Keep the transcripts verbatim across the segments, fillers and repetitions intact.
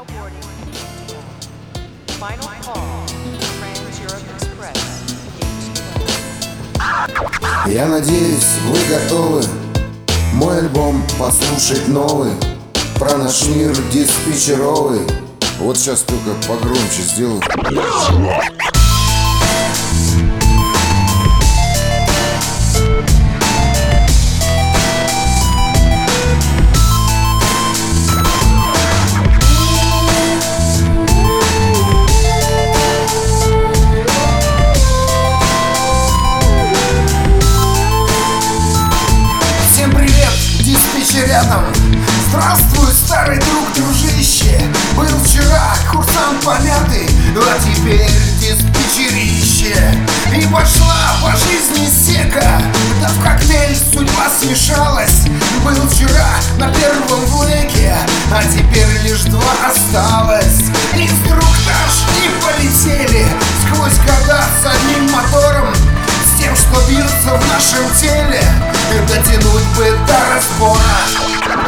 Now boarding Final call, Trans-Europe Express, gate twelve. Я надеюсь, вы готовы мой альбом послушать новый, про наш мир диспетчеровый. Вот сейчас только погромче сделаю. Рядом. Здравствуй, старый друг, дружище. Был вчера курсант помятый, а теперь диспетчерище. И пошла по жизни сека, да в коктейль судьба смешалась. Был вчера на первом влеке, а теперь лишь два осталось. Инструктаж и полетели сквозь года с одним мотором, с тем, что бьется в нашем теле, дотянуть бы до разбора.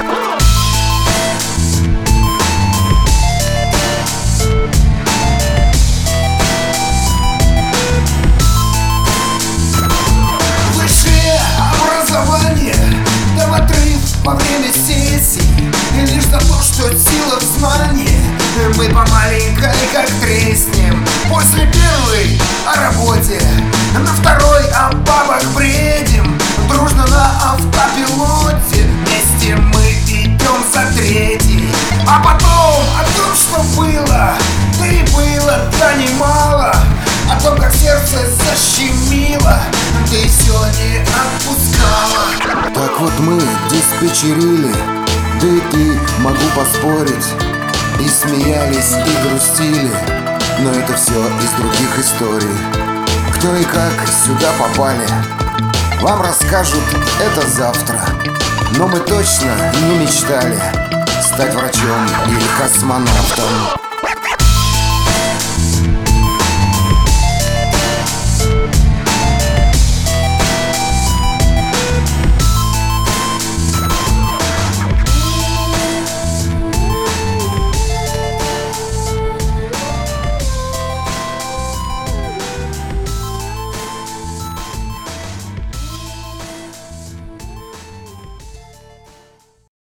Высшее образование, да в отрыв во время сессий, лишь за то, что сила в знании, мы по маленькой как треснем. После первой о работе, на второй о бабах бредим, дружно на автопилоте, вместе мы идем за третий. А потом о том, что было, да и было, да немало, о том, как сердце защемило, да и все не отпускало. Так вот мы диспетчерили, да и ты, могу поспорить, и смеялись, и грустили, но это все из других историй. Кто и как сюда попали, вам расскажут это завтра. Но мы точно не мечтали стать врачом или космонавтом.